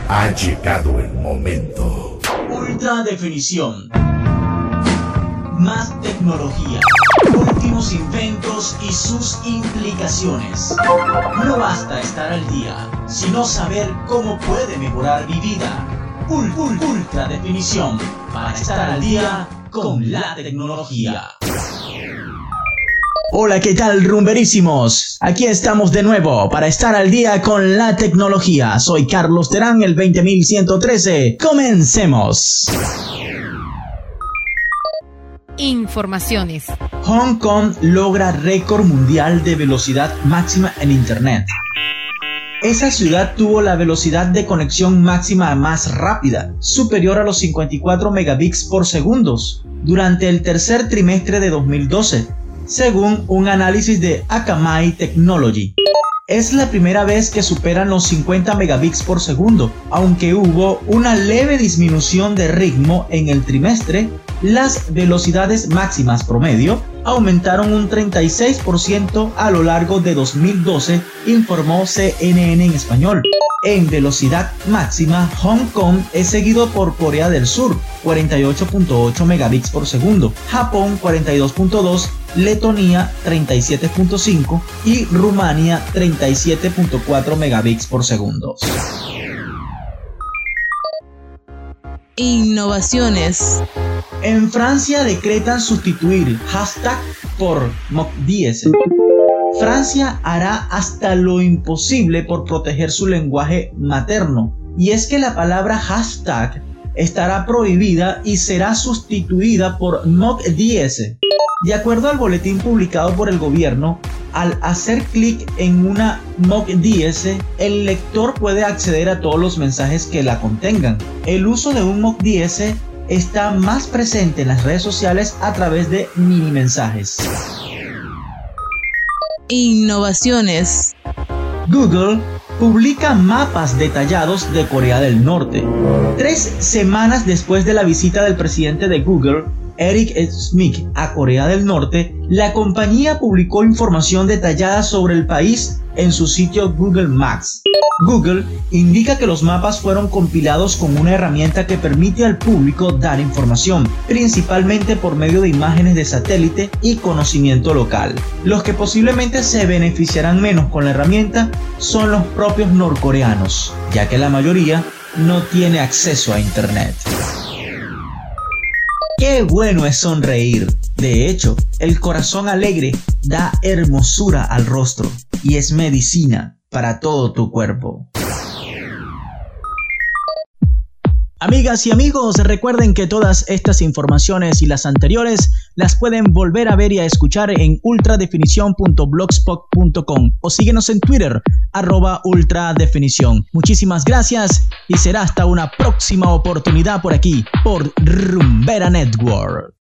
Ha llegado el momento. Ultra definición. Más tecnología. Últimos inventos y sus implicaciones. No basta estar al día, sino saber cómo puede mejorar mi vida. Ultra definición. Para estar al día con la tecnología. Hola, ¿qué tal, rumberísimos? Aquí estamos de nuevo para estar al día con la tecnología. Soy Carlos Terán, el 20113. ¡Comencemos! Informaciones. Hong Kong logra récord mundial de velocidad máxima en Internet. Esa ciudad tuvo la velocidad de conexión máxima más rápida, superior a los 54 megabits por segundo, durante el tercer trimestre de 2012, según un análisis de Akamai Technology. Es la primera vez que superan los 50 megabits por segundo, aunque hubo una leve disminución de ritmo en el trimestre. Las velocidades máximas promedio aumentaron un 36% a lo largo de 2012, informó CNN en español. En velocidad máxima, Hong Kong es seguido por Corea del Sur, 48.8 megabits por segundo, Japón 42.2, Letonia 37.5 y Rumania 37.4 megabits por segundo. Innovaciones. En Francia decretan sustituir hashtag por Moc 10. Francia hará hasta lo imposible por proteger su lenguaje materno, y es que la palabra hashtag estará prohibida y será sustituida por Moc 10. De acuerdo al boletín publicado por el gobierno, al hacer clic en una Moc 10, el lector puede acceder a todos los mensajes que la contengan. El uso de un Moc 10 está más presente en las redes sociales a través de mini mensajes. Innovaciones. Google publica mapas detallados de Corea del Norte. 3 semanas después de la visita del presidente de Google, Eric Schmidt, a Corea del Norte, la compañía publicó información detallada sobre el país en su sitio Google Maps. Google indica que los mapas fueron compilados con una herramienta que permite al público dar información, principalmente por medio de imágenes de satélite y conocimiento local. Los que posiblemente se beneficiarán menos con la herramienta son los propios norcoreanos, ya que la mayoría no tiene acceso a Internet. ¡Qué bueno es sonreír! De hecho, el corazón alegre da hermosura al rostro y es medicina para todo tu cuerpo. Amigas y amigos, recuerden que todas estas informaciones y las anteriores las pueden volver a ver y a escuchar en ultradefinición.blogspot.com o síguenos en Twitter, @ultradefinición. Muchísimas gracias y será hasta una próxima oportunidad por aquí, por Rumbera Network.